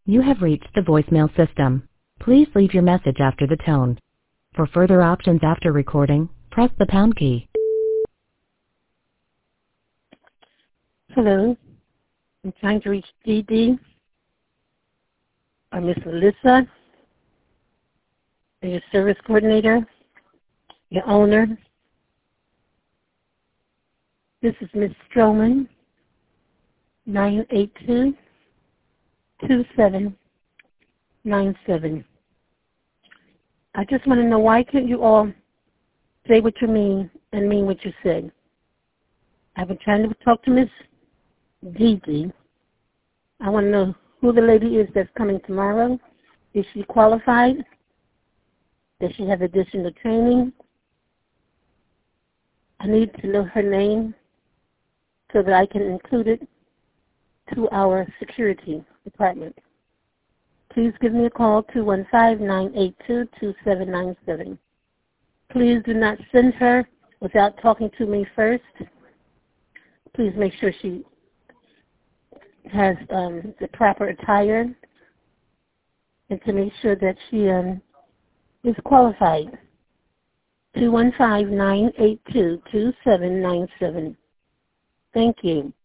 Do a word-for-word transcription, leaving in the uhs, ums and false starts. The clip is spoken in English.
You have reached the voicemail system. Please leave your message after the tone. For further options after recording, press the pound key. Hello. I'm trying to reach Dee Dee or Miss Melissa, or your service coordinator, your owner. This is Miss Stroman, nine eight two, two seven nine seven. I just want to know, why can't you all say what you mean and mean what you said? I've been trying to talk to Miss Dee Dee. I want to know who the lady is that's coming tomorrow. Is she qualified? Does she have additional training? I need to know her name so that I can include it to our security department. Please give me a call, two one five, nine eight two, two seven nine seven. Please do not send her without talking to me first. Please make sure she has um, the proper attire, and to make sure that she um, is qualified. two one five, nine eight two, two seven nine seven. Thank you.